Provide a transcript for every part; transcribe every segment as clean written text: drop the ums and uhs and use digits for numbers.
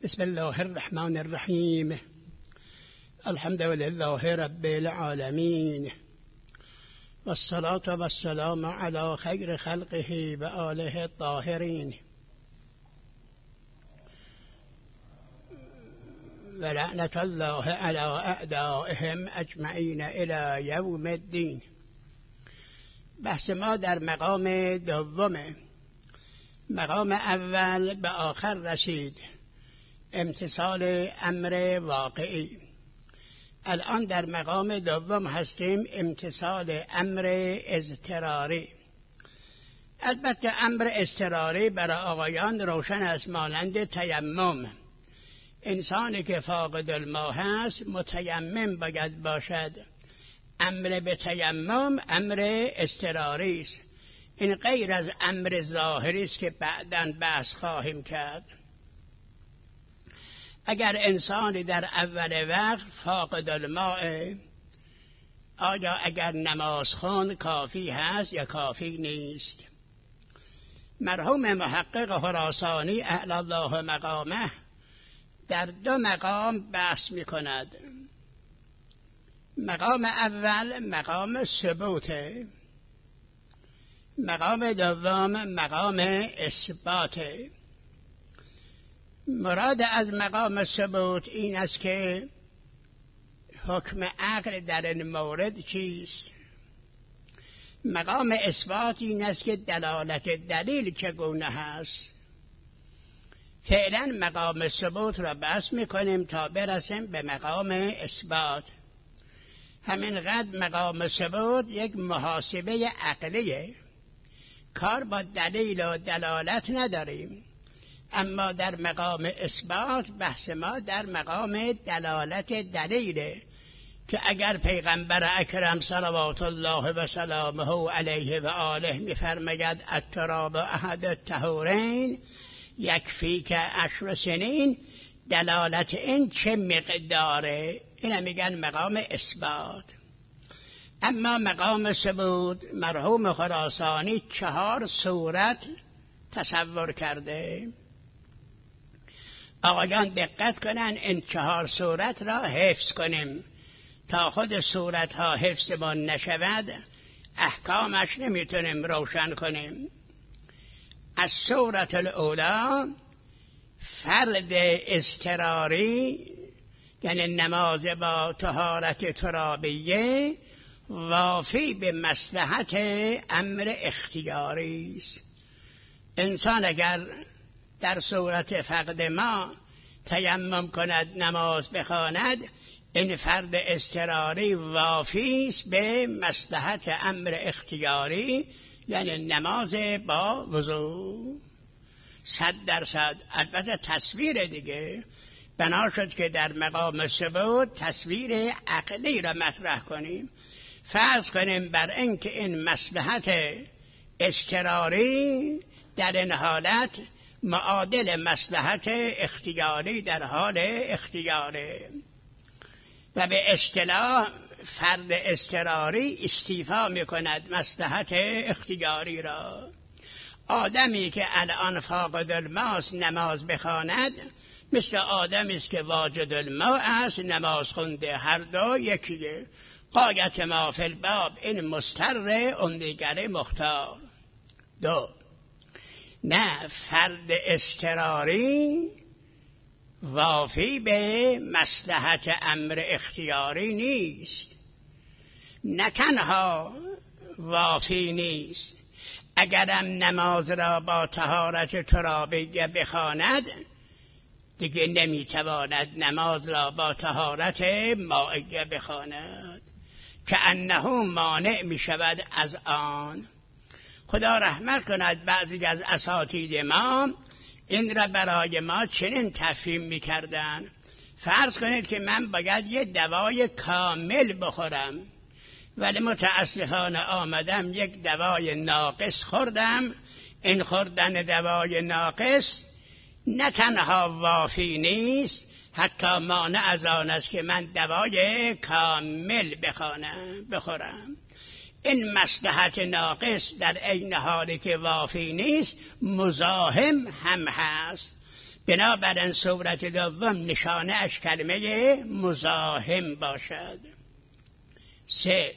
بسم الله الرحمن الرحیم. الحمد لله رب العالمین والصلاة والسلام علی خیر خلقه و آله الطاهرین و لعنت الله علی اعدائهم اجمعین الی یوم الدین. بحث ما در مقام دومه. مقام اول به آخر رسید، امتثال امر واقعی. الان در مقام دوم هستیم، امتثال امر اضطراری. البته امر اضطراری برای آقایان روشن است، مانند تیمم. انسانی که فاقد الماء هست متیمم باید باشد. امر به تیمم امر اضطراری است. این غیر از امر ظاهری است که بعداً بحث خواهیم کرد. اگر انسانی در اول وقت فاقد الماء، آیا اگر نماز خوان کافی هست یا کافی نیست؟ مرحوم محقق خراسانی اعلی الله مقامه در دو مقام بحث می کند. مقام اول مقام ثبوته، مقام دوم مقام اثباته. مراد از مقام ثبوت این است که حکم عقل در این مورد چیست. مقام اثبات این است که دلالت دلیل چگونه هست. فعلا مقام ثبوت را بحث میکنیم تا برسیم به مقام اثبات. همینقدر مقام ثبوت یک محاسبه عقلیه، کار با دلیل و دلالت نداریم. اما در مقام اثبات بحث ما در مقام دلالت دلیله که اگر پیغمبر اکرم صلوات الله و سلامه علیه و آله می‌فرماید التراب احد الطهورین یکفیک 10 سنین، دلالت این چه مقداره؟ اینا میگن مقام اثبات. اما مقام ثبوت مرحوم خراسانی 4 صورت تصور کرده. آقایان دقت کنن، این 4 صورت را حفظ کنیم. تا خود صورت ها حفظمان نشود احکامش نمیتونیم روشن کنیم. از صورت الاولی فرد اضطراری، یعنی نماز با طهارت ترابیه، وافی به مصلحت امر اختیاری است. انسان اگر در صورت فقد ما تیمم کند، نماز بخواند، این فرد اضطراری وافی است به مصلحت امر اختیاری، یعنی نماز با وضو 100%. البته تصویر دیگه بنا شد که در مقام ثبوت تصویر عقلی را مطرح کنیم. فرض کنیم بر اینکه این مصلحت اضطراری در این حالت معادل مصلحت اختیاری در حال اختیاره و به اصطلاح فرد اضطراری استیفا میکند مصلحت اختیاری را. آدمی که الان فاقد الماء نماز بخواند مثل آدمی است که واجد الماء است نماز خونده، هر دو یکیه. غایت ما فی الباب این مضطر، اون دیگر مختار. 2. نه، فرد اضطراری وافی به مصلحت امر اختیاری نیست. نه تنها وافی نیست، اگرم نماز را با طهارت ترابیه بخواند دیگه نمیتواند نماز را با طهارت مائیه بخواند که انه مانع میشود از آن. خدا رحمت کند بعضی از اساتید ما این را برای ما چنین تفهیم میکردن. فرض کنید که من باید یه دوای کامل بخورم، ولی متاسفانه آمدم یک دوای ناقص خوردم. این خوردن دوای ناقص نه تنها وافی نیست، حتی مانع از آن است که من دوای کامل بخورم. این مصلحت ناقص در عین حالی که وافی نیست مزاحم هم هست. بنابراین صورت دوم نشانه اش کلمه مزاحم باشد. 3.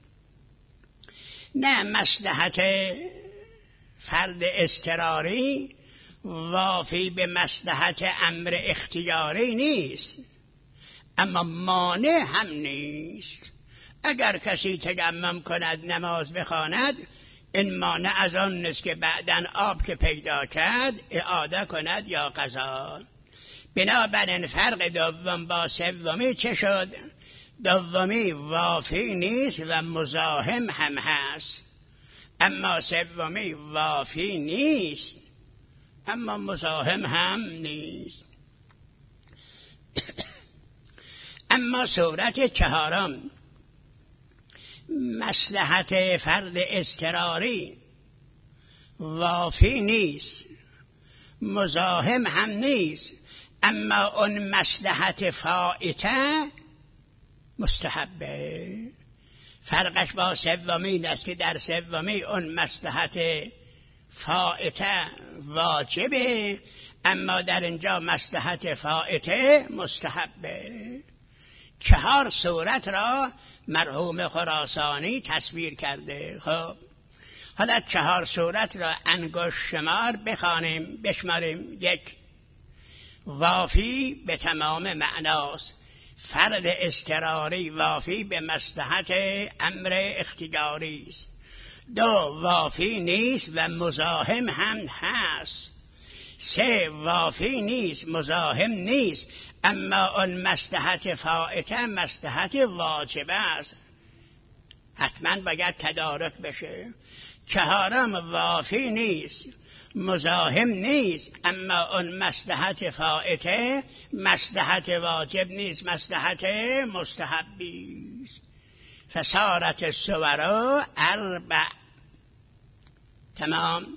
نه مصلحت فرد اضطراری وافی به مصلحت امر اختیاری نیست، اما مانع هم نیست. اگر کسی تیمم کند نماز بخواند، این مانع از آن نیست که بعداً آب که پیدا کرد اعاده کند یا قضا. بنابراین فرق دوم با سومی چه شد؟ دومی وافی نیست و مزاحم هم هست، اما سومی وافی نیست اما مزاحم هم نیست. اما صورت چهارم، مصلحت فرد اضطراری وافی نیست، مزاحم هم نیست، اما اون مصلحت فائته مستحبه. فرقش با سومی است که در سومی اون مصلحت فائته واجبه، اما در اینجا مصلحت فائته مستحبه. 4 صورت را مرحوم خراسانی تصویر کرده. خب حالا 4 صورت را انگشت شمار بخوانیم بشماریم. 1. وافی به تمام معناست، فرد اضطراری وافی به مصلحت امر اختیاری است. 2. وافی نیست و مزاحم هم هست. 3. وافی نیست مزاحم نیست، اما آن مصلحت فائته مصلحت واجب است، حتما باید تدارک بشه. 4. وافی نیست مزاحم نیست، اما آن مصلحت فائته مصلحت واجب نیست، مصلحت مستحبی است. فصارت الصور 4. تمام.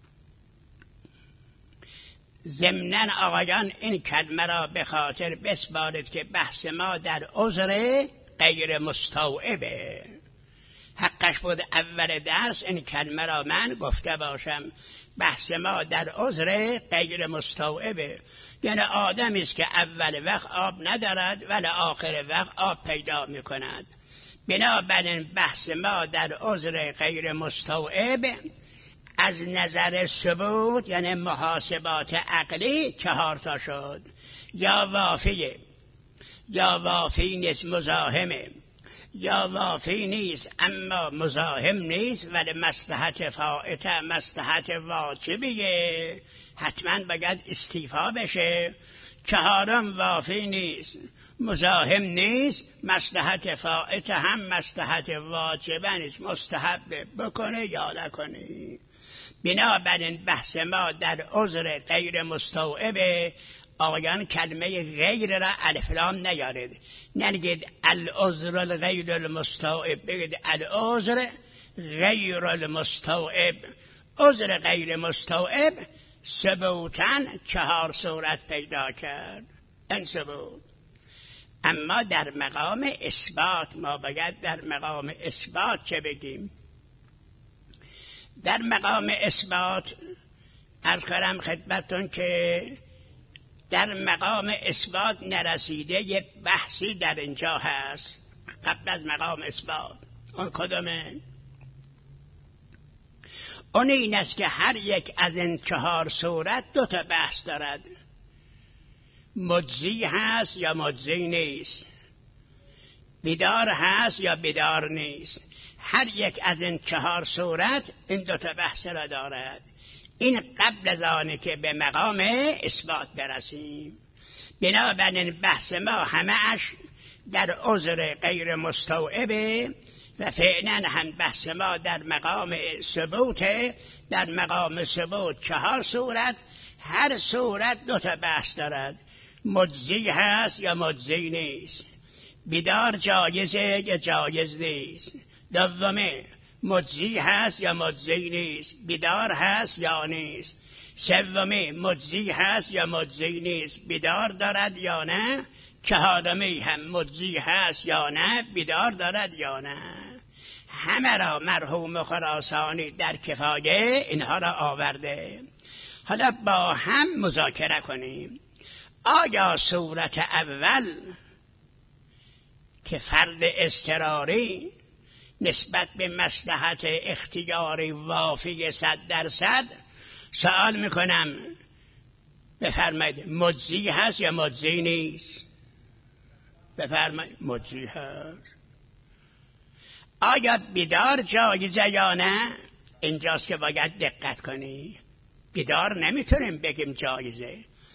ضمناً آقایان این کلمه را به خاطر بسپارید که بحث ما در عذر غیر مستوعبه. حقش بود اول درس این کلمه را من گفته باشم. بحث ما در عذر غیر مستوعبه، یعنی آدمی است که اول وقت آب ندارد ولی آخر وقت آب پیدا می کند. بنابراین بحث ما در عذر غیر مستوعب از نظر ثبوت یعنی محاسبات عقلی 4 تا شد. یا وافیه، یا وافی نیست مزاحمه، یا وافی نیست اما مزاحم نیست ولی مصلحت فائته مصلحت واجبیه، حتما باید استیفا بشه. 4 وافی نیست مزاحم نیست، مصلحت فائته هم مصلحت واجبه نیست، مستحب بکنه یا نکنه. بنابراین بحث ما در عذر غیر مستوعبه. آقایان کلمه غیر را الف لام نیارید، نگید العذر الغیر المستوعب، بگید العذر غیر المستوعب. عذر غیر مستوعب ثبوتاً 4 صورت پیدا کرد، این ثبوت. اما در مقام اثبات ما باید در مقام اثبات چه بگیم؟ در مقام اثبات عرض کردم خدمتتون که در مقام اثبات نرسیده یک بحثی در اینجا هست قبل از مقام اثبات. اون کدومه؟ اون این است که هر یک از این 4 صورت 2 تا بحث دارد، مجزی هست یا مجزی نیست، بیدار هست یا بیدار نیست. هر یک از این 4 صورت این 2 تا بحث را دارد. این قبل از آنه که به مقام اثبات برسیم. بنابراین بحث ما همه‌اش در عذر غیر مستوعبه و فعلا هم بحث ما در مقام ثبوته. در مقام ثبوت 4 صورت، هر صورت 2 تا بحث دارد، مجزی هست یا مجزی نیست، بیدار جایزه یا جایز نیست. دومه مجزی هست یا مجزی نیست، بیدار هست یا نیست. سومه مجزی هست یا مجزی نیست، بیدار دارد یا نه. 4 هم مجزی هست یا نه، بیدار دارد یا نه. همه را مرحوم خراسانی در کفایه اینها را آورده. حالا با هم مذاکره کنیم. آیا صورت اول که فرد اضطراری نسبت به مصلحت اختیاری وافی 100%، سوال میکنم بفرمایید مجزی هست یا مجزی نیست؟ بفرمایید مجزی هست. آیا بیدار جایزه یا نه؟ اینجاست که باید دقت کنی. بیدار نمیتونیم بگیم جایزه.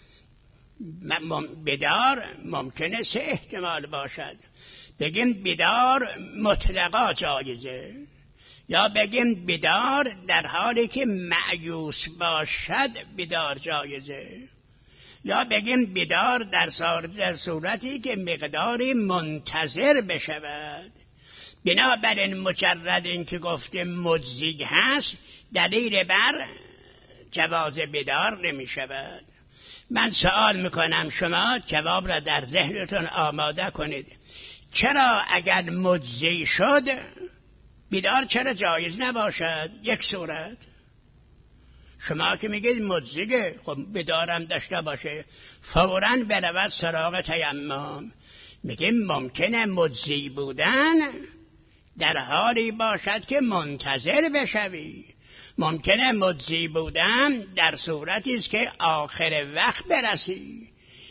بیدار ممکنه 3 احتمال باشد. بگیم بیدار مطلقا جایزه، یا بگیم بیدار در حالی که مأیوس باشد بیدار جایزه، یا بگیم بیدار در صورتی که مقداری منتظر بشود. بنابراین مجرد این که گفتیم مجزی هست دلیل بر جواز بیدار نمی شود. من سوال میکنم شما جواب را در ذهنتون آماده کنید. چرا اگر مجزی شد بیدار چرا جایز نباشد؟ یک صورت، شما که میگید مجزیه، خب بیدارم داشته باشه، فوراً برود سراغ تیمم. میگیم ممکنه مجزی بودن در حالی باشد که منتظر بشوی. ممکنه مجزی بودن در صورتی است که آخر وقت برسی.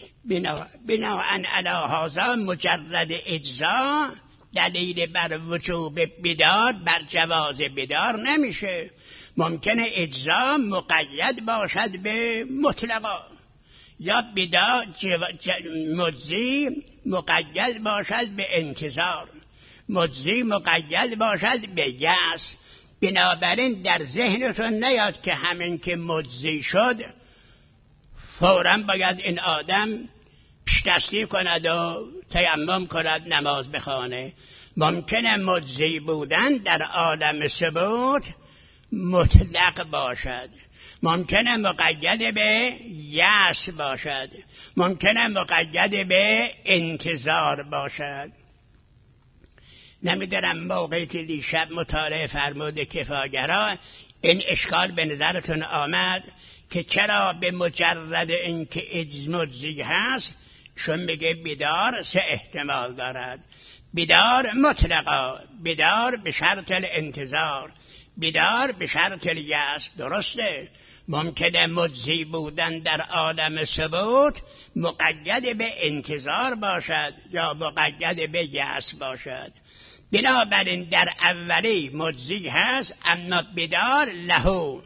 بناءً علی هذا مجرد اجزا دلیل بر وجوب بیدار بر جواز بیدار نمیشه. ممکنه اجزا مقید باشد به مطلقا، یا بیدار مجزی مقید باشد به انتظار، مجزی مقید باشد به یأس. بنابراین در ذهنتون نیاد که همین که مجزی شد فوراً باید این آدم پیش‌دستی کند و تیمم کند نماز بخوانه. ممکنه مجزی بودن در عالم ثبوت مطلق باشد، ممکنه مقید به یأس باشد، ممکنه مقید به انتظار باشد. نمیدارم موقعی که دیشب مطالعه فرمود کفایگرا این اشکال به نظرتون آمد که چرا به مجرد اینکه مجزی هست شون میگه بیدار 3 احتمال دارد. بیدار مطلقا، بیدار به شرط الانتظار، بیدار به شرط الیأس. درسته ممکنه مجزی بودن در عالم ثبوت مقید به انتظار باشد یا مقید به یأس باشد. بنابراین در اولی مجزی هست، اما بیدار له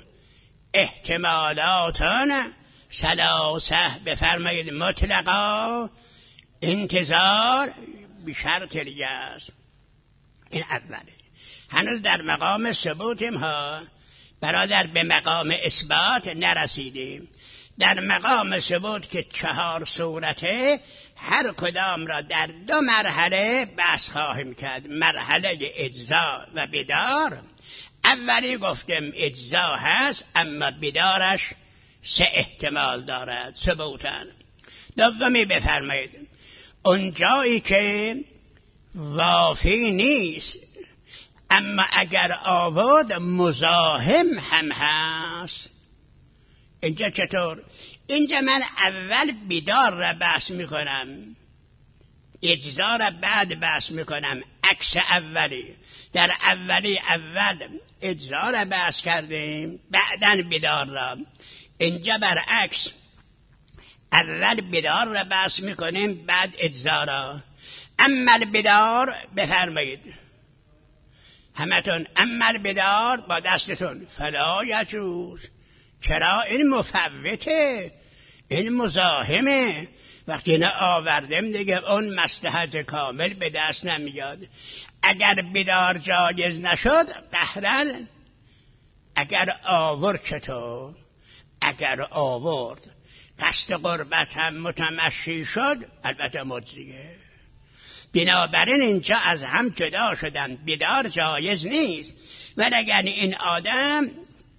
احتمالاتون 3. بفرمایید مطلقا، انتظار، به شرط الیأس. این اولی. هنوز در مقام ثبوتیم ها برادر، به مقام اثبات نرسیدیم. در مقام ثبوت که 4 صورته، هر کدام را در 2 مرحله بحث خواهیم کرد. مرحله اجزا و بیدار. اولی گفتم اجزا هست، اما بیدارش 3 احتمال دارد ثبوتاً. دومی بفرمایید اون جایی که وافی نیست اما اگر آورد مزاحم هم هست. اینجا چطور؟ اینجا من اول بیدار را بحث میکنم، اجزا را بعد بحث میکنم، عکس اولی. در اولی اول اجزا را بحث کردیم بعداً بیدار را. اینجا برعکس، اول بیدار را بحث میکنیم بعد اجزا را. اما بیدار بفرمایید همتون، اما بیدار با دستتون، فلا یجوز. چرا؟ این مفوته، این مزاحمه. وقتی اینو آوردیم دیگه اون مصلحت کامل به دست نمیاد. اگر بیدار جایز نشد قهرن، اگر آورد چطور؟ اگر آورد قصد قربت هم متمشی شد البته مجزیه. بنابراین اینجا از هم جدا شدن، بیدار جایز نیست. ولی اگر این آدم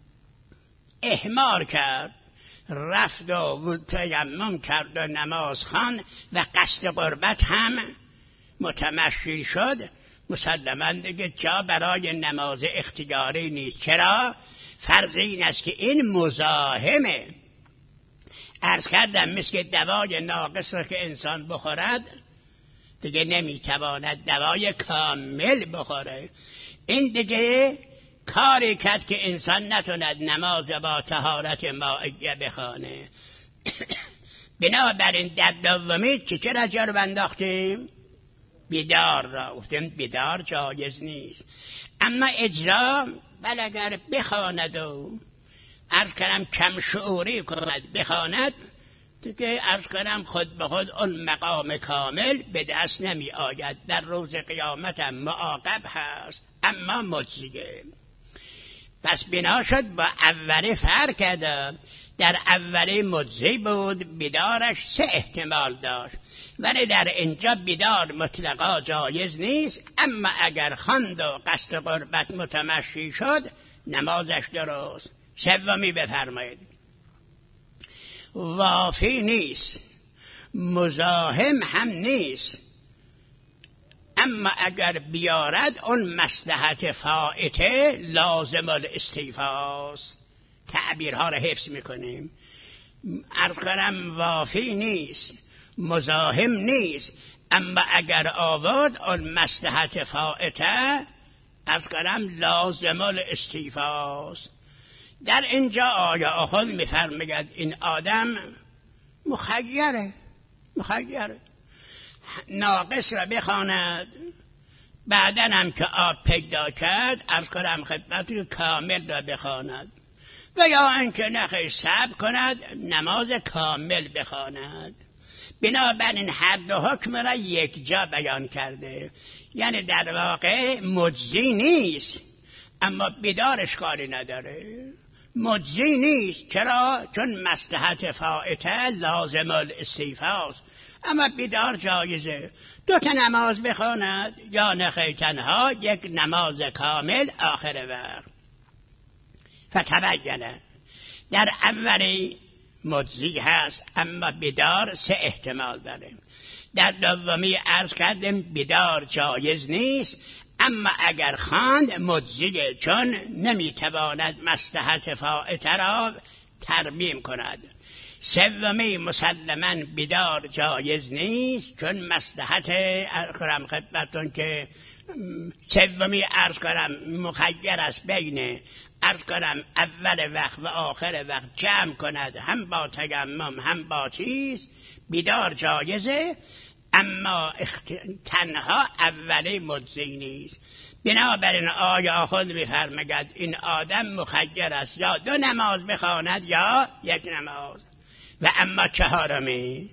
اهمال کرد، رفت و تیمم کرد و نماز خواند و قصد قربت هم متمشی شد، مسلماً دیگه جا برای نماز اختیاری نیست. چرا؟ فرض این است که این مزاحمه، عرض کردم مثل دوای ناقص را که انسان بخورد دیگه نمیتواند دوای کامل بخوره. این دیگه کاری کرد که انسان نتوند نماز با طهارت مائیه بخوانه. بنابراین در دومی چه رجا رو انداختیم؟ بیدار را. گفتیم بیدار جایز نیست، اما اجرا بل اگر بخواند و عرض کنم کم شعوری کند بخواند دیگه عرض کنم خود به خود اون مقام کامل به دست نمی آید. در روز قیامت هم معاقب هست اما مجزیه. پس بنا شد با اولی فرق کرده. در اولی مجزی بود، بیدارش 3 احتمال داشت، ولی در اینجا بیدار مطلقا جایز نیست، اما اگر خواند و قصد قربت متمشی شد نمازش درست. سومی بفرمایید. وافی نیست، مزاحم هم نیست، اما اگر بیارد اون مصلحت فائته لازم الاستیفاست. تعبیرها را حفظ میکنیم. عرض کنم وافی نیست، مزاحم نیست، اما اگر آورد اون مصلحت فائته عرض کنم لازم الاستیفاست. در اینجا آیا آخوند میفرماید این آدم مخیره ناقص را بخواند، بعداً هم که آب پیدا کرد عرض کنم خدمتی کامل را بخواند، و یا اینکه نخیر صبر کند نماز کامل بخواند. بنابراین هر دو حکم را یک جا بیان کرده. یعنی در واقع مجزی نیست، اما بیدارش کاری نداره. مجزی نیست. چرا؟ چون مصلحت فائته لازم الاستیفاست، اما بیدار جایزه. 2 نماز بخواند یا نخیر تنها 1 نماز کامل آخر وقت. فتبینه در اولی مجزی هست، اما بیدار 3 احتمال داره. در دومی عرض کردیم بیدار جایز نیست، اما اگر خواند مجزیه، چون نمیتواند مصلحت فائته را ترمیم کند. سومی مسلماً بیدار جایز نیست، چون مصلحت اکرم خدمتون که سومی عرض کنم مخیر است بین عرض کنم اول وقت و آخر وقت جمع کند، هم با تیمم هم با چیز. بیدار جایزه، اما تنها اولی مجزی نیست. بنابراین آیا خود میفرماید این آدم مخیر است، یا 2 نماز بخواند یا 1 نماز. و اما 4می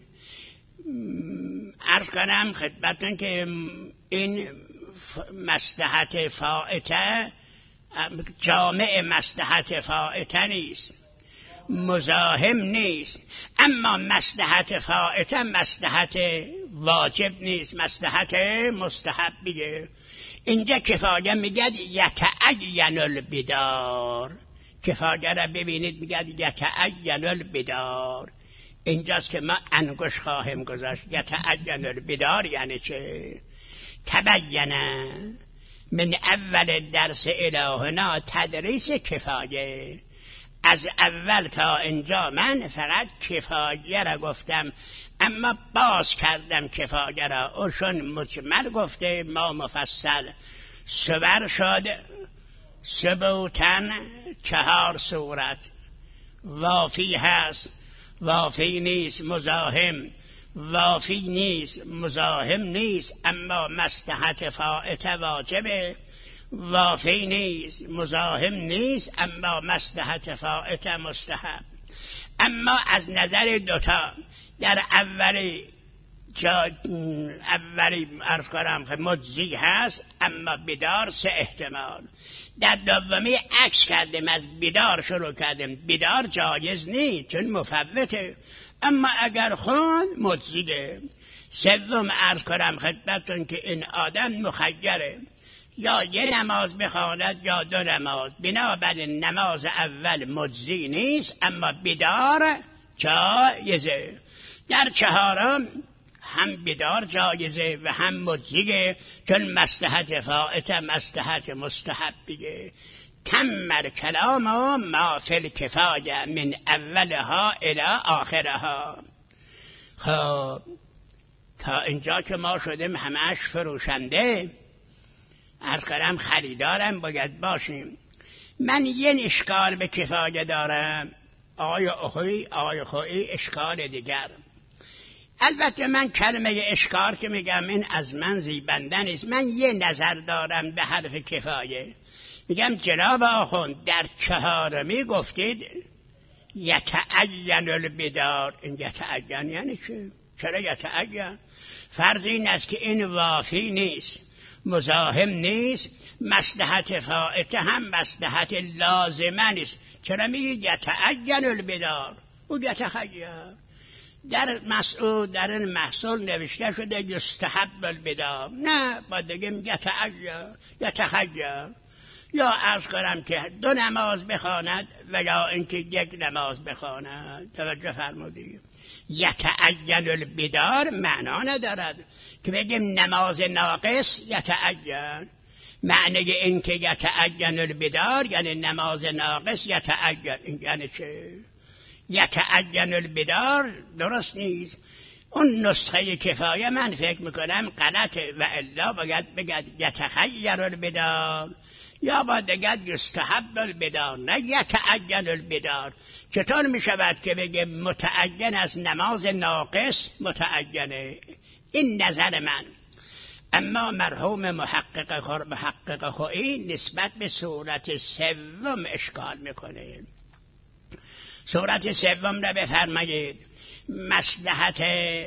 عرض کنم خدمتون که این مصلحت فائته جامع مصلحت فائته نیست، مزاحم نیست، اما مصلحت فائته مصلحت واجب نیست، مصلحت مستحبیه. اینجا کفایه میگد یتعین البدار. کفایه را ببینید میگد یتعین البدار. اینجاست که ما انگوش خواهیم گذاشت. یتعین البدار یعنی چه؟ تبینه من اول درس الهنا تدریس کفایه. از اول تا اینجا من فقط کفایه را گفتم، اما باز کردم کفایه را. اوشون مجمل گفته، ما مفصل. صور شد ثبوتن 4 صورت. وافی هست، وافی نیست، مزاحم، وافی نیست، مزاحم نیست، اما مصلحت فائته واجبه. وافی نیست، مزاحم نیست، اما مصلحت فائته مستحب. اما از نظر 2 در اولی عرض کنم که مجزی هست، اما بیدار 3 احتمال. در دومی عکس کردیم، از بیدار شروع کردیم. بیدار جایز نیست چون مفوته، اما اگر خون مجزیه. سوم عرض کنم خدمتون که این آدم مخیره، یا 1 نماز بخواند یا 2 نماز. بنابراین نماز اول مجزی نیست، اما بیدار جایزه. در 4 هم بیدار جایزه و هم مجزیه، چون مصلحت فائته مصلحت مستحبیه. تم الکلام ما فی الکفایه من اولها الی آخرها. خب تا اینجا که ما شدیم همش فروشنده، عرض کردم خریدارم باید باشیم. من یه اشکال به کفایه دارم، آقای خویی اشکال دیگر. البته من کلمه اشکال که میگم این از من زیبنده نیست، من یه نظر دارم به حرف کفایه. میگم جناب آخوند در چهارمی گفتید یتعین البدار. این یتعین یعنی چه؟ چرا یتعین؟ فرض این است که این وافی نیست، مزاحم نیست، مصلحت فائته هم مصلحت لازمه نیست. چرا میگید یتعین البدار؟ او یتخیر. در این محصول نوشته شده یستحب البدار، نه باید بگیم یتخیر. یا عرض کنم که 2 نماز بخواند و یا اینکه 1 نماز بخواند. توجه فرمودید؟ یتعین البدار معنا ندارد که بگیم نماز ناقص یتعین. معنی این که یتعین البدار یعنی نماز ناقص یتعین. این یعنی چه؟ یتعین البدار درست نیست. اون نسخه کفایه من فکر میکنم غلطه و الا باید بگید یتخیر البدار یا باید بگید یستحب البدار، نه یتعین البدار. چطور میشود که بگیم متعین از نماز ناقص متعینه؟ این نظر من. اما مرحوم محقق خویی نسبت به صورت سوم اشکال میکنه. صورت سوم را بفرمایید. مصلحت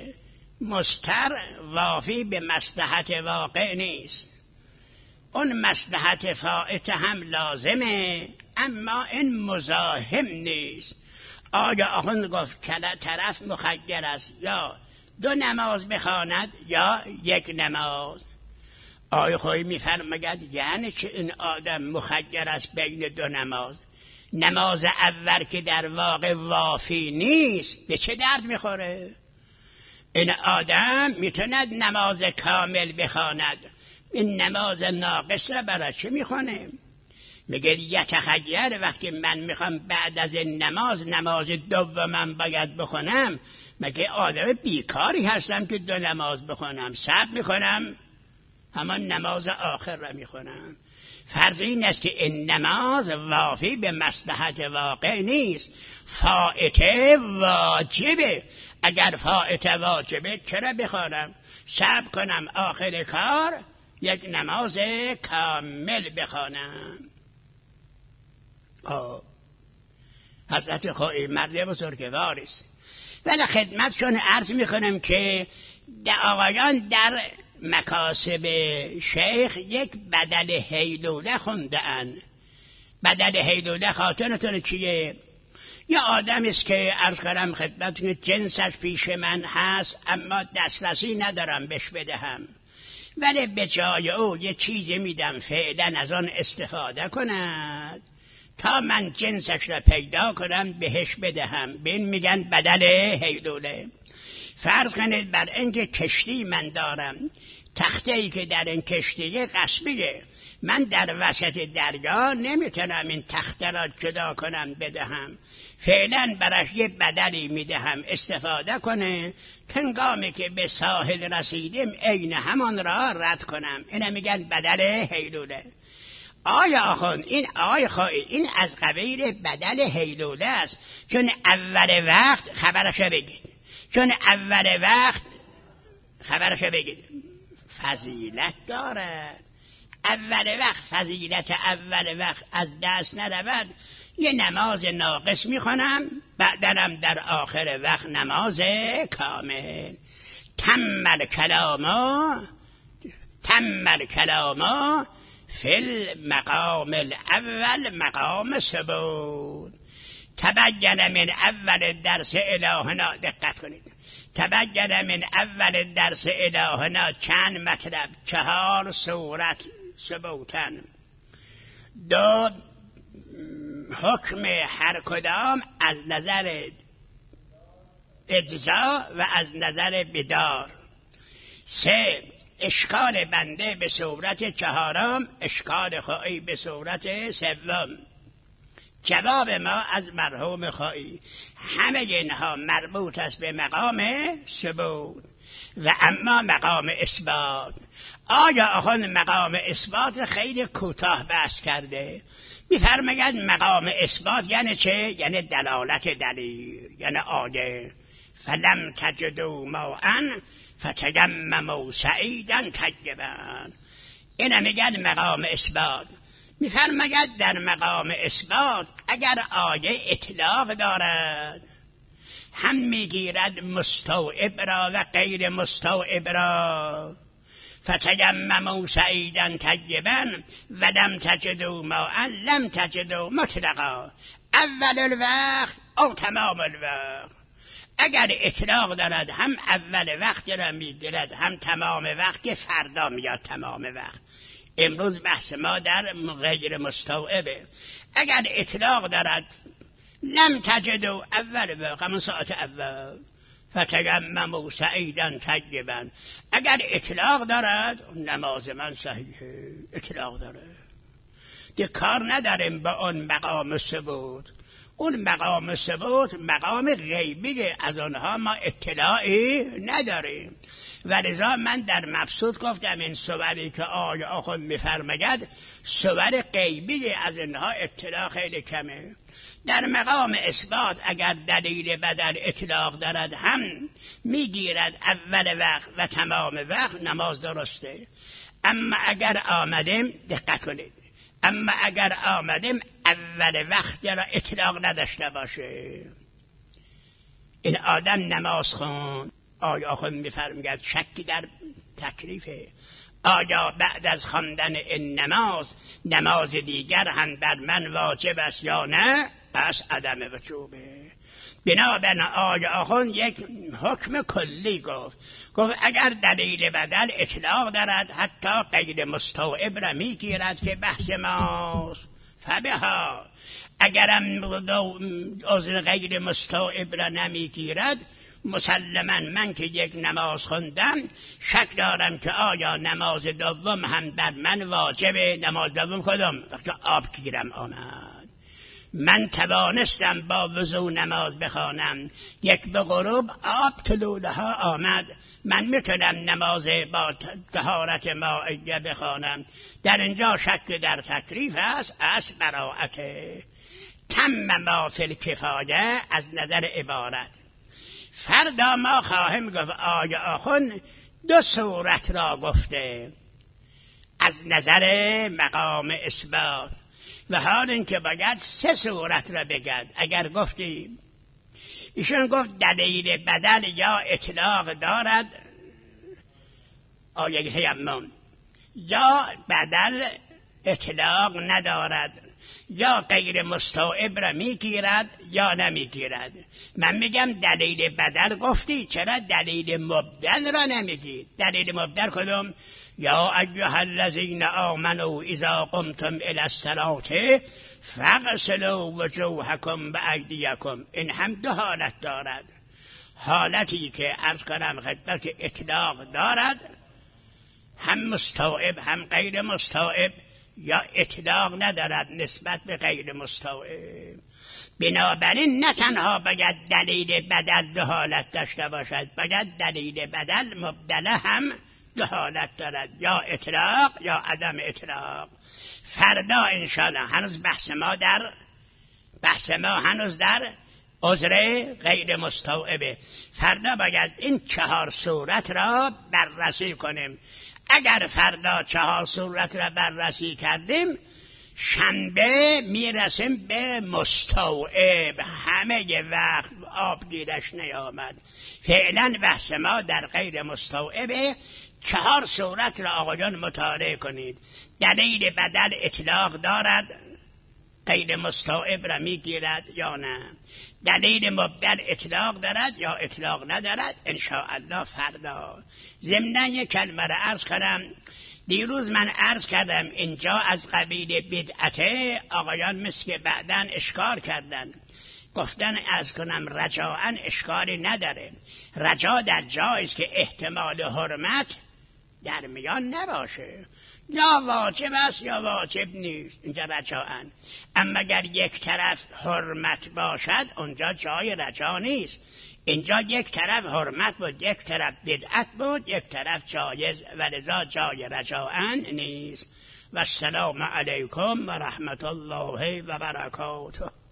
مستر وافی به مصلحت واقع نیست. اون مصلحت فائته هم لازمه اما این مزاحم نیست. آیا آخوند گفت که طرف مخیر است یا 2 نماز بخواند یا 1 نماز. آیا خویی میفرماید یعنی که این آدم مخیر است بین 2 نماز؟ نماز اول که در واقع وافی نیست به چه درد میخوره؟ این آدم میتوند نماز کامل بخواند، این نماز ناقص را برای چه میخونه؟ میگه یتخیر. وقتی من میخوام بعد از این نماز دومم باید بخونم، مگه آدم بیکاری هستم که 2 نماز بخونم؟ صبر میکنم همان نماز آخر را میخونم. فرض این است که این نماز وافی به مصلحت واقع نیست، فائته واجبه. اگر فائته واجبه چرا بخوانم؟ صبر کنم آخر کار 1 نماز کامل بخوانم. حضرت خویی مرد بزرگوار است. ولی خدمتشون عرض میکنم که آقایان در مکاسب شیخ یک بدل هیلوله خونده اند. بدل هیلوله خاطرتون چیه؟ یا آدم است که عرض کردم خدمتتون جنسش پیش من هست اما دسترسی ندارم بهش بدهم، ولی به جای او یه چیزی میدم فعلا از آن استفاده کند تا من جنسش را پیدا کنم بهش بدهم. به این میگن بدل هیلوله. فرض کنید بر اینکه کشتی من دارم، تخته‌ای که در این کشتی قصبیه، من در وسط دریا نمیتونم این تخته را جدا کنم بدهم، فعلا براش یه بدلی میدهم استفاده کنه، هنگامی که به ساحل رسیدیم عین همان را رد کنم. اینو میگن بدل هیلوله. آیا آخوند این خویی این از قبیل بدل هیلوله است؟ چون اول وقت خبرشو بگید فضیلت دارد. اول وقت فضیلت اول وقت از دست نرود. یه نماز ناقص میخونم بعدنم در آخر وقت نماز کامل. تم الکلام فی المقام الاول مقام ثبوت. تبین من اول درس الهنا، دقت کنید، تبین من اول درس الهنا چند مطلب، 4 صورت ثبوتن. 2 حکم هر کدام از نظر اجزا و از نظر بدار. 3 اشکال بنده به صورت چهارم، اشکال خواهی به صورت سوم. جواب ما از مرحوم خواهی همه اینها مربوط است به مقام ثبوت و اما مقام اثبات. آیا آخوند مقام اثبات خیلی کوتاه بحث کرده. میفرماید مقام اثبات یعنی چه؟ یعنی دلالت دلیل، یعنی آیه فلم تجدوا ماء فتیمموا صعیدا طیبا. این میگن مقام اثبات. میفرماید در مقام اثبات اگر آیه اطلاق دارد هم میگیرد مستوعب را و غیر مستوعب را. فتیمموا صعیدا طیبا ولم تجدوا ماء لم تجدوا مطلقا اول الوقت او تمام الوقت. اگر اطلاق دارد هم اول وقت را میگیرد هم تمام وقت، که فردا میاد تمام وقت. امروز بحث ما در غیر مستوعبه. اگر اطلاق دارد لم تجدوا اول وقت، همون ساعت اول، فتیمموا صعیدا طیبا. اگر اطلاق دارد نماز من صحیحه، اطلاق داره، دیگه کار نداریم با اون مقام ثبوت. اون مقام ثبوت مقام غیبیه، از آنها ما اطلاعی نداریم. ولذا من در مبسوط گفتم این صوری که آقای آخوند میفرماید صور غیبیه، از اینها اطلاع خیلی کمه. در مقام اثبات اگر دلیل بدل اطلاق دارد هم میگیرد اول وقت و تمام وقت، نماز درسته. اما اگر آمدیم دقت کنید، اما اگر آمدیم اول وقت را اطلاق نداشته باشه، این آدم نماز خون، آیا خود میفرماید شکی در تکلیفه. آیا بعد از خواندن این نماز دیگر هم بر من واجب است یا نه؟ پس عدم وجوبه. بنابراین آیا آخوند یک حکم کلی گفت اگر دلیل بدل اطلاق دارد حتی غیر مستوعب را میگیرد که بحث ماست فبها. اگرم عذر غیر مستوعب را نمیگیرد، مسلما من که یک نماز خوندم شک دارم که آیا نماز دوم هم بر من واجبه. نماز دوم کدام؟ وقتی آب گیرم آمد، من توانستم با وضو نماز بخوانم، یک به غروب آب طلوعها آمد، من میتونم نماز با طهارت مائیه بخوانم. در اینجا شک در تکلیف است، از براءته. تم ما فی الکفایه از نظر عبارت. فردا ما خواهیم گفت آیا آخوند دو صورت را گفته از نظر مقام اثبات، و حال اینکه باید سه صورت را بگد. اگر گفتیم ایشون گفت دلیل بدل یا اطلاق دارد آیه تیمم، یا بدل اطلاق ندارد، یا غیر مستوعب را میگیرد یا نمیگیرد. من میگم دلیل بدل گفتی، چرا دلیل مبدل را نمیگید؟ دلیل مبدل کدوم؟ یا ایها الذین آمنوا اذا قمتم الی الصلاة فاغسلوا وجوهکم بایدیکم. این هم دو حالت دارد. حالتی که عرض کنم خدمت اطلاق دارد، هم مستوعب هم غیر مستوعب، یا اطلاق ندارد نسبت به غیر مستوعب. بنابراین نه تنها باید دلیل بدل دو حالت داشته باشد، باید دلیل بدل مبدله هم دو حالت دارد، یا اطلاق یا عدم اطلاق. فردا انشاءالله هنوز بحث ما هنوز در عذر غیر مستوعبه. فردا باید این 4 صورت را بررسی کنیم. اگر فردا 4 صورت را بررسی کردیم، شنبه میرسیم به مستوعب. همه وقت آبگیرش نیامد. فعلا بحث ما در غیر مستوعبه. 4 صورت را آقایان مطالعه کنید. دلیل بدل اطلاق دارد، غیر مستوعب را میگیرد یا نه؟ دلیل مبدل اطلاق دارد یا اطلاق ندارد؟ انشاءالله فردا. ضمناً یک کلمه را عرض کنم. دیروز من عرض کردم اینجا از قبیل بدعته، آقایان مثل که بعداً اشکال کردن، گفتن عرض کنم رجاءً اشکالی نداره. رجا در جاییست که احتمال حرمت در میان نباشه، یا واجب است یا واجب نیست، اینجا رجاءن. اما اگر یک طرف حرمت باشد اونجا جای رجا نیست. اینجا یک طرف حرمت بود، یک طرف بدعت بود، یک طرف جایز، ولذا جای رجاءن نیست. و السلام علیکم و رحمت الله و برکاته.